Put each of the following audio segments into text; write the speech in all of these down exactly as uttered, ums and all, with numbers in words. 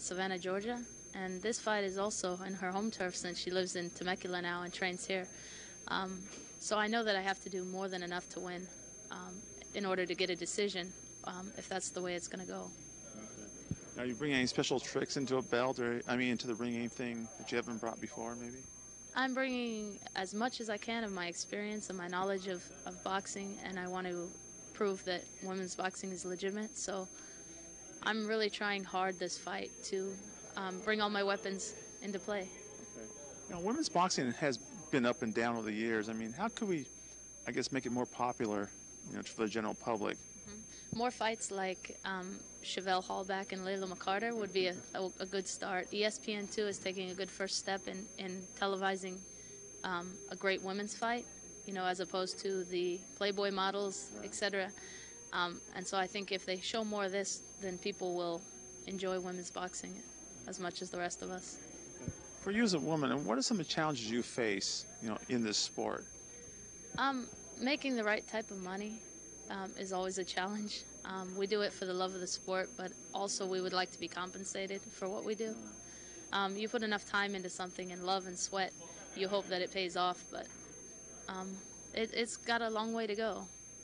Savannah, Georgia, and this fight is also in her home turf since she lives in Temecula now and trains here. Um, so I know that I have to do more than enough to win um, in order to get a decision, um, if that's the way it's going to go. Are you bringing any special tricks into a belt, or I mean into the ring, anything that you haven't brought before, maybe? I'm bringing as much as I can of my experience and my knowledge of, of boxing, and I want to prove that women's boxing is legitimate. So I'm really trying hard this fight to um, bring all my weapons into play. Okay. Now, women's boxing has been up and down over the years. I mean, how could we, I guess, make it more popular, you know, for the general public? Mm-hmm. More fights like um, Chevelle Hallback and Layla McCarter would be a, a, a good start. E S P N two is taking a good first step in, in televising um, a great women's fight, you know, as opposed to the Playboy models, et cetera. Um, and so I think if they show more of this, then people will enjoy women's boxing as much as the rest of us. For you as a woman, and what are some of the challenges you face, you know, in this sport? Um, making the right type of money um, is always a challenge. Um, we do it for the love of the sport, but also we would like to be compensated for what we do. Um, you put enough time into something and love and sweat, you hope that it pays off, but um, it, it's got a long way to go.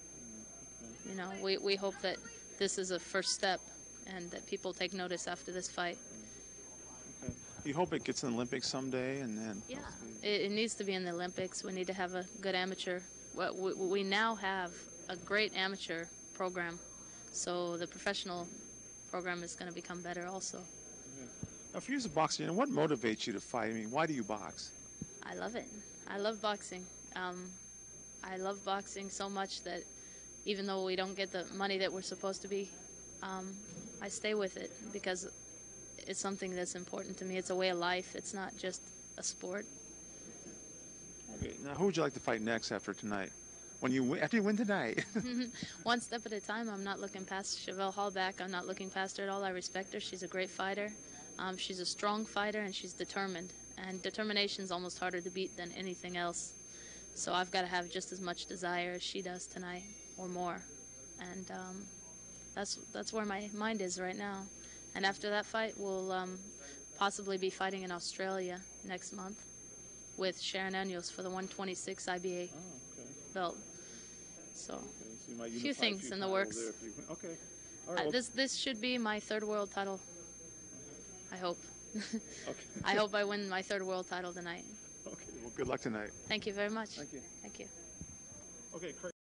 You know, we, we hope that this is a first step and that people take notice after this fight. Okay. You hope it gets in the Olympics someday, and then... Yeah, it, it needs to be in the Olympics. We need to have a good amateur. Well, we, we now have a great amateur program, so the professional program is going to become better also. Okay. Now, for you as a boxer, you know, what motivates you to fight? I mean, why do you box? I love it. I love boxing. Um, I love boxing so much that even though we don't get the money that we're supposed to be, um, I stay with it because it's something that's important to me. It's a way of life. It's not just a sport. Okay. Now, who would you like to fight next after tonight? When you win, after you win tonight? One step at a time. I'm not looking past Chevelle Hallback. I'm not looking past her at all. I respect her. She's a great fighter. Um, she's a strong fighter, and she's determined. And determination is almost harder to beat than anything else. So I've got to have just as much desire as she does tonight, or more. And um, that's that's where my mind is right now. And after that fight, we'll um, possibly be fighting in Australia next month with Sharon Anios for the one twenty-six I B A Oh, okay. belt. So, Okay, so you might a few things few in the works. there if you- Okay. All right, Uh, well- this this should be my third world title. I hope. Okay. I hope I win my third world title tonight. Okay. Well, good luck tonight. Thank you very much. Thank you. Thank you. Okay. Craig.